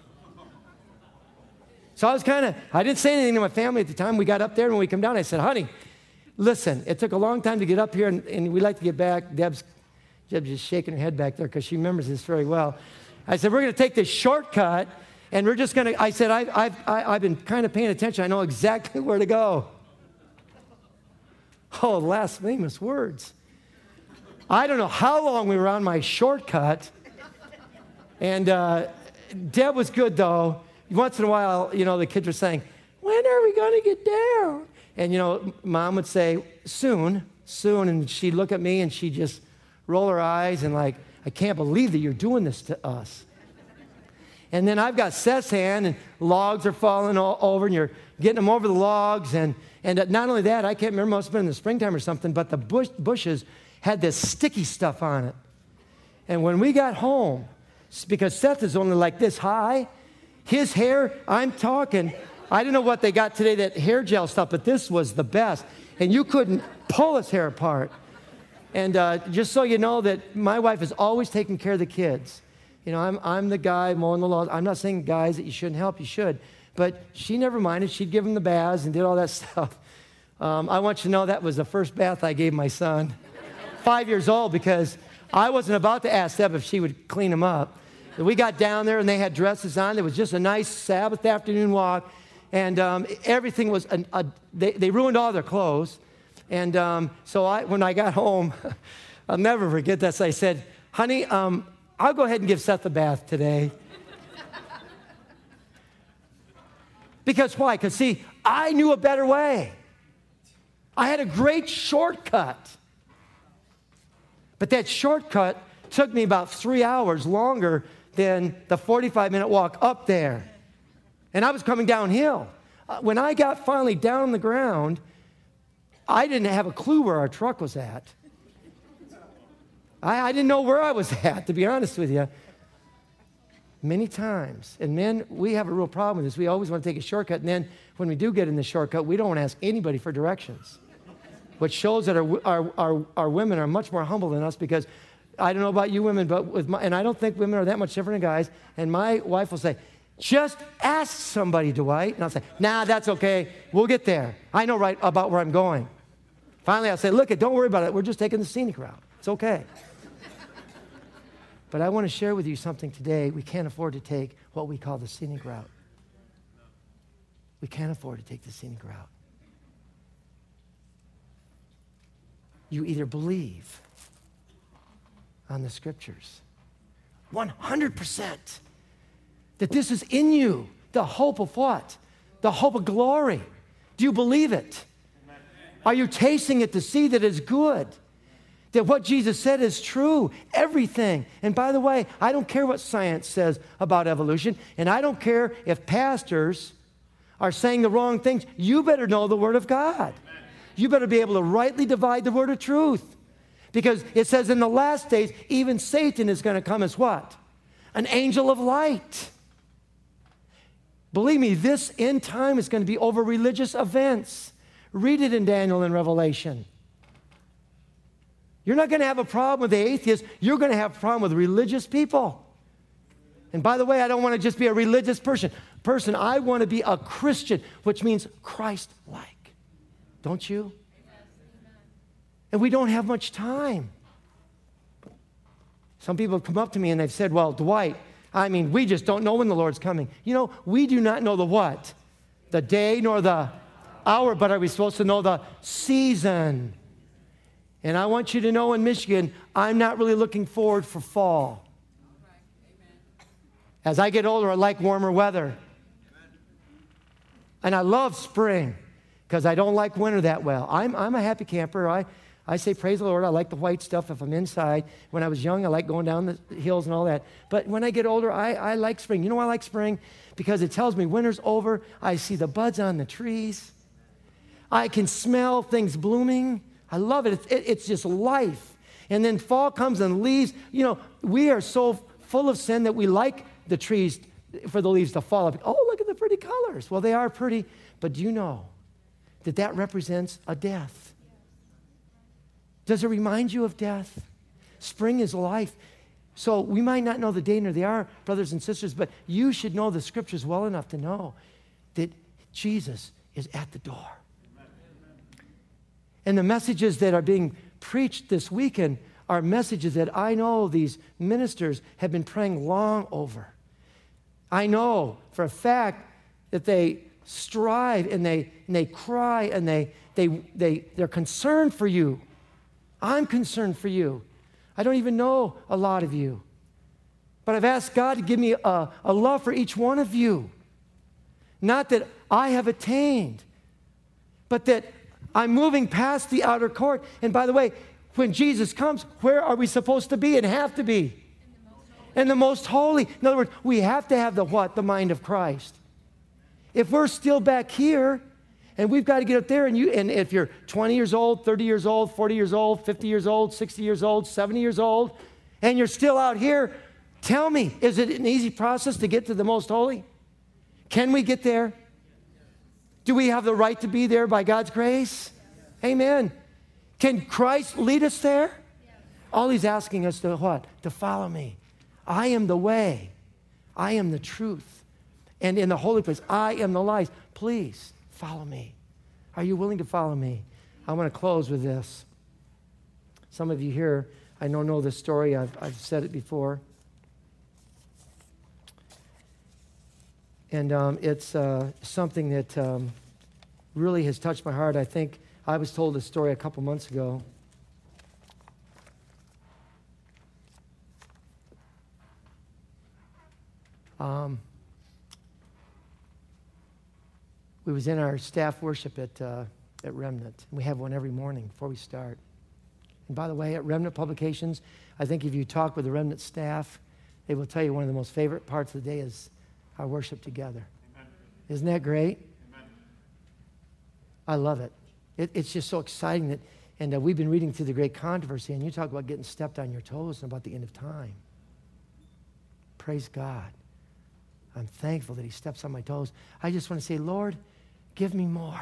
So I didn't say anything to my family at the time. We got up there, and when we come down, I said, honey, listen, it took a long time to get up here, and we like to get back. Deb's just shaking her head back there because she remembers this very well. I said, we're going to take this shortcut, and we're just going to, I said, I've been kind of paying attention. I know exactly where to go. Oh, last famous words. I don't know how long we were on my shortcut, and Deb was good, though. Once in a while, the kids were saying, when are we going to get down? And, Mom would say, soon, and she'd look at me, and she'd just roll her eyes and like, I can't believe that you're doing this to us. And then I've got Seth's hand, and logs are falling all over, and you're getting them over the logs, and not only that, I can't remember, must have been in the springtime or something, but the bushes had this sticky stuff on it. And when we got home, because Seth is only like this high, his hair, I'm talking, I don't know what they got today, that hair gel stuff, but this was the best. And you couldn't pull his hair apart. And just so you know that my wife is always taking care of the kids. I'm the guy mowing the lawn. I'm not saying guys that you shouldn't help. You should. But she never minded. She'd give him the baths and did all that stuff. I want you to know that was the first bath I gave my son, 5 years old, because I wasn't about to ask Deb if she would clean him up. We got down there, and they had dresses on. It was just a nice Sabbath afternoon walk, and everything was, they ruined all their clothes. And so when I got home, I'll never forget this. I said, honey, I'll go ahead and give Seth a bath today. Because why? Because, see, I knew a better way. I had a great shortcut. But that shortcut took me about 3 hours longer than the 45-minute walk up there. And I was coming downhill. When I got finally down on the ground, I didn't have a clue where our truck was at. I didn't know where I was at, to be honest with you. Many times. And men, we have a real problem with this. We always want to take a shortcut. And then when we do get in the shortcut, we don't want to ask anybody for directions. Which shows that our women are much more humble than us, because I don't know about you women, but and I don't think women are that much different than guys. And my wife will say, just ask somebody, Dwight. And I'll say, nah, that's okay. We'll get there. I know right about where I'm going. Finally, I'll say, look, don't worry about it. We're just taking the scenic route. It's okay. But I want to share with you something today. We can't afford to take what we call the scenic route. We can't afford to take the scenic route. You either believe on the scriptures 100% that this is in you, the hope of what? The hope of glory. Do you believe it? Are you tasting it to see that it's good? That what Jesus said is true, everything. And by the way, I don't care what science says about evolution, and I don't care if pastors are saying the wrong things. You better know the Word of God. You better be able to rightly divide the word of truth. Because it says in the last days, even Satan is going to come as what? An angel of light. Believe me, this end time is going to be over religious events. Read it in Daniel and Revelation. You're not going to have a problem with the atheists. You're going to have a problem with religious people. And by the way, I don't want to just be a religious person. I want to be a Christian, which means Christ-like. Don't you? And we don't have much time. Some people have come up to me and they've said, well, Dwight, we just don't know when the Lord's coming. We do not know the what? The day nor the hour, but are we supposed to know the season? And I want you to know, in Michigan, I'm not really looking forward for fall. As I get older, I like warmer weather. And I love spring, because I don't like winter that well. I'm a happy camper. I say, praise the Lord. I like the white stuff if I'm inside. When I was young, I like going down the hills and all that. But when I get older, I like spring. You know why I like spring? Because it tells me winter's over. I see the buds on the trees. I can smell things blooming. I love it. It's just life. And then fall comes and leaves. We are so full of sin that we like the trees for the leaves to fall off. Oh, look at the pretty colors. Well, they are pretty. But do you know that represents a death? Does it remind you of death? Spring is life. So we might not know the day nor the hour, brothers and sisters, but you should know the scriptures well enough to know that Jesus is at the door. And the messages that are being preached this weekend are messages that I know these ministers have been praying long over. I know for a fact that they strive and they cry and they're concerned for you. I'm concerned for you. I don't even know a lot of you. But I've asked God to give me a love for each one of you. Not that I have attained, but that I'm moving past the outer court. And by the way, when Jesus comes, where are we supposed to be and have to be? In the most holy. In other words, we have to have the what? The mind of Christ. If we're still back here, and we've got to get up there, and if you're 20 years old, 30 years old, 40 years old, 50 years old, 60 years old, 70 years old, and you're still out here, tell me, is it an easy process to get to the most holy? Can we get there? Do we have the right to be there by God's grace? Amen. Can Christ lead us there? All he's asking us to what? To follow me. I am the way. I am the truth. And in the holy place, I am the light. Please follow me. Are you willing to follow me? I want to close with this. Some of you here, I know this story. I've said it before. And it's something that really has touched my heart. I think I was told this story a couple months ago. We was in our staff worship at Remnant. We have one every morning before we start. And by the way, at Remnant Publications, I think if you talk with the Remnant staff, they will tell you one of the most favorite parts of the day is our worship together. Amen. Isn't that great? Amen. I love it. It's just so exciting that, and we've been reading through the great controversy, and you talk about getting stepped on your toes and about the end of time. Praise God. I'm thankful that he steps on my toes. I just want to say, Lord, give me more.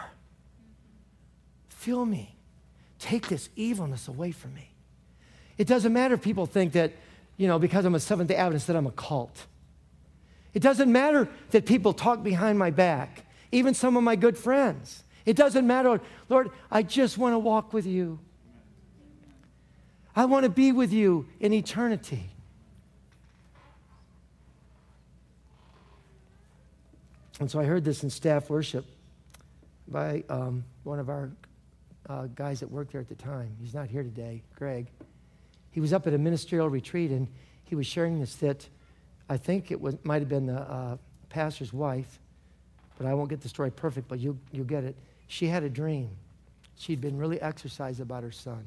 Fill me. Take this evilness away from me. It doesn't matter if people think that, because I'm a Seventh-day Adventist, that I'm a cult. It doesn't matter that people talk behind my back, even some of my good friends. It doesn't matter. Lord, I just want to walk with you. I want to be with you in eternity. And so I heard this in staff worship by one of our guys that worked there at the time. He's not here today, Greg. He was up at a ministerial retreat, and he was sharing this that I think might have been the pastor's wife, but I won't get the story perfect, but you'll get it. She had a dream. She'd been really exercised about her son.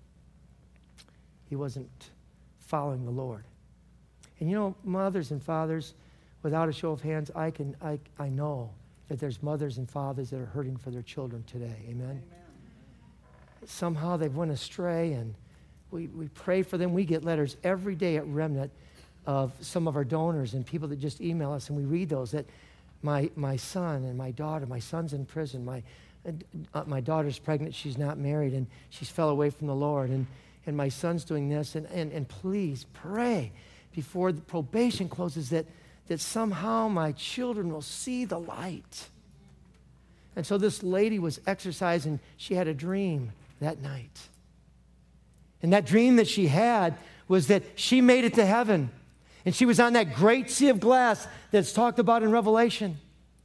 He wasn't following the Lord. And mothers and fathers, without a show of hands, I know that there's mothers and fathers that are hurting for their children today. Amen? Amen. Somehow they've went astray, and we pray for them. We get letters every day at Remnant of some of our donors and people that just email us, and we read those, that my son and my daughter, my son's in prison, my daughter's pregnant, she's not married, and she's fell away from the Lord, and my son's doing this, and please pray before the probation closes that somehow my children will see the light. And so this lady was exercising. She had a dream that night. And that dream that she had was that she made it to heaven. And she was on that great sea of glass that's talked about in Revelation.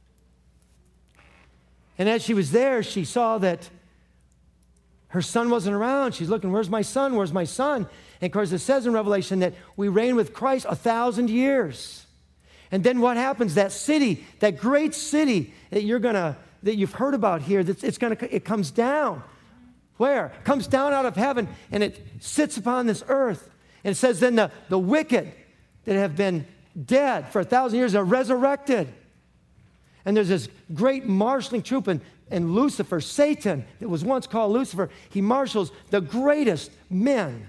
And as she was there, she saw that her son wasn't around. She's looking, where's my son? Where's my son? And of course, it says in Revelation that we reign with Christ 1,000 years. And then what happens? That city, that great city that you've heard about here, it comes down. Where? It comes down out of heaven, and it sits upon this earth. And it says then the wicked that have been dead for 1,000 years are resurrected. And there's this great marshaling troop, and Lucifer, Satan, that was once called Lucifer, he marshals the greatest men,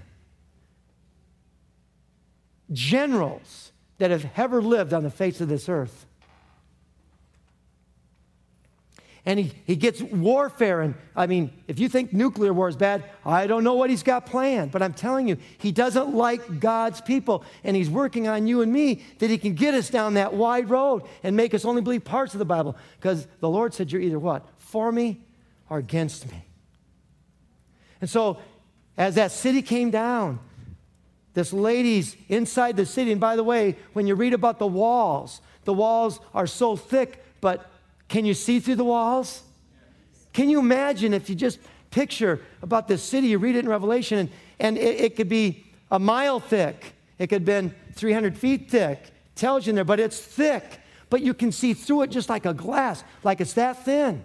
generals that have ever lived on the face of this earth. And he gets warfare. And I mean, if you think nuclear war is bad, I don't know what he's got planned. But I'm telling you, he doesn't like God's people. And he's working on you and me that he can get us down that wide road and make us only believe parts of the Bible. Because the Lord said, you're either what? For me or against me. And so as that city came down, this lady's inside the city. And by the way, when you read about the walls are so thick, but can you see through the walls? Can you imagine if you just picture about this city, you read it in Revelation, and it could be a mile thick. It could have been 300 feet thick. It tells you in there, but it's thick. But you can see through it just like a glass, like it's that thin.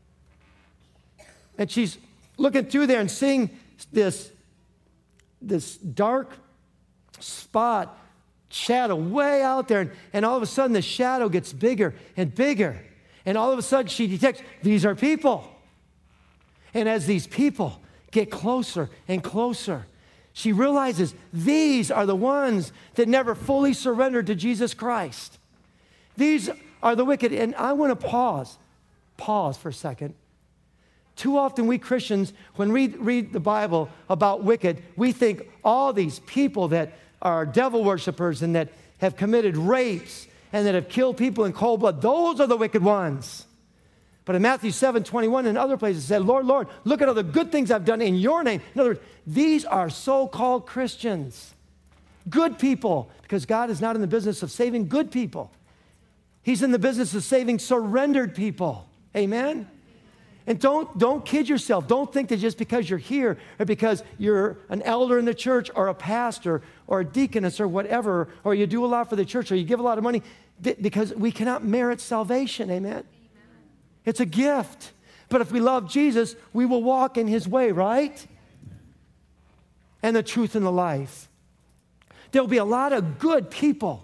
And she's looking through there and seeing this dark spot, shadow way out there. And all of a sudden, the shadow gets bigger and bigger. And all of a sudden, she detects these are people. And as these people get closer and closer, she realizes these are the ones that never fully surrendered to Jesus Christ. These are the wicked. And I want to pause for a second. Too often we Christians, when we read the Bible about wicked, we think all these people that are devil worshipers and that have committed rapes and that have killed people in cold blood. Those are the wicked ones. But in Matthew 7:21 and other places, it said, Lord, Lord, look at all the good things I've done in your name. In other words, these are so-called Christians, good people, because God is not in the business of saving good people. He's in the business of saving surrendered people. Amen? And don't kid yourself. Don't think that just because you're here or because you're an elder in the church or a pastor or a deaconess or whatever, or you do a lot for the church or you give a lot of money, because we cannot merit salvation. Amen? It's a gift. But if we love Jesus, we will walk in his way, right? And the truth and the life. There'll be a lot of good people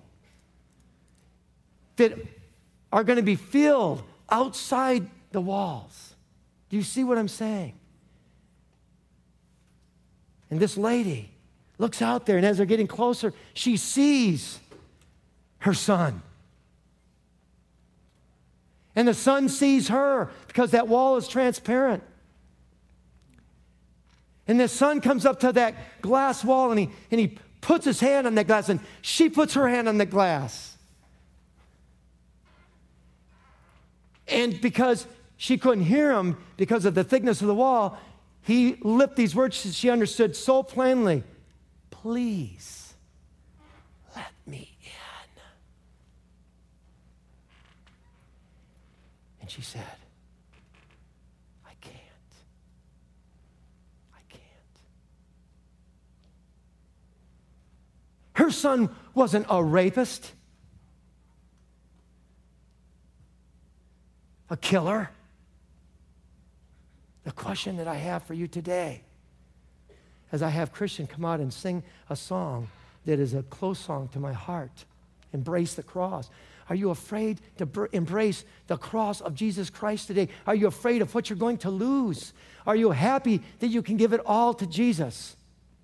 that are going to be filled outside the walls. Do you see what I'm saying? And this lady looks out there, and as they're getting closer, she sees her son. And the son sees her because that wall is transparent. And the son comes up to that glass wall, and he puts his hand on that glass, and she puts her hand on the glass. And because she couldn't hear him because of the thickness of the wall, he lipped these words she understood so plainly. Please, let me in. And she said, I can't. I can't. Her son wasn't a rapist, a killer. The question that I have for you today, as I have Christian come out and sing a song that is a close song to my heart, Embrace the Cross. Are you afraid to embrace the cross of Jesus Christ today? Are you afraid of what you're going to lose? Are you happy that you can give it all to Jesus?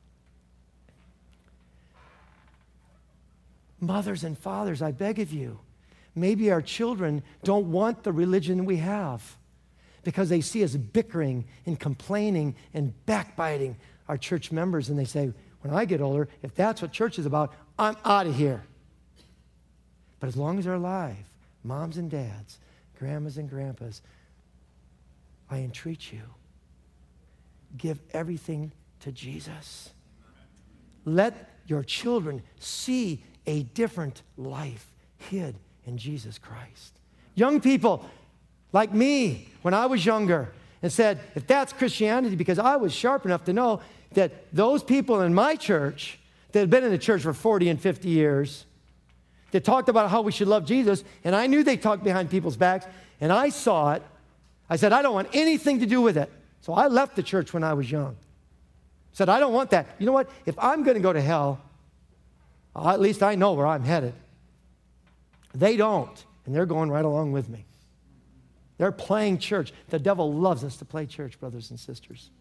Mothers and fathers, I beg of you, maybe our children don't want the religion we have, because they see us bickering and complaining and backbiting our church members. And they say, when I get older, if that's what church is about, I'm out of here. But as long as they're alive, moms and dads, grandmas and grandpas, I entreat you, give everything to Jesus. Let your children see a different life hid in Jesus Christ. Young people, like me, when I was younger, and said, if that's Christianity, because I was sharp enough to know that those people in my church that had been in the church for 40 and 50 years, that talked about how we should love Jesus, and I knew they talked behind people's backs, and I saw it. I said, I don't want anything to do with it. So I left the church when I was young. Said, I don't want that. You know what? If I'm going to go to hell, at least I know where I'm headed. They don't, and they're going right along with me. They're playing church. The devil loves us to play church, brothers and sisters.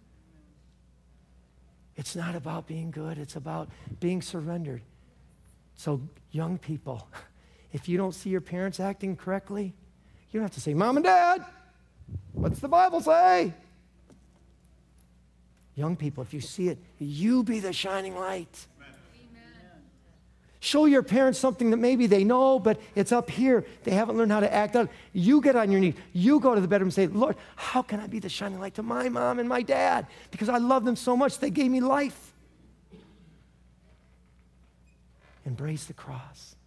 It's not about being good. It's about being surrendered. So young people, if you don't see your parents acting correctly, you don't have to say, Mom and Dad, what's the Bible say? Young people, if you see it, you be the shining light. Show your parents something that maybe they know, but it's up here. They haven't learned how to act out. You get on your knees. You go to the bedroom and say, Lord, how can I be the shining light to my mom and my dad? Because I love them so much. They gave me life. Embrace the cross.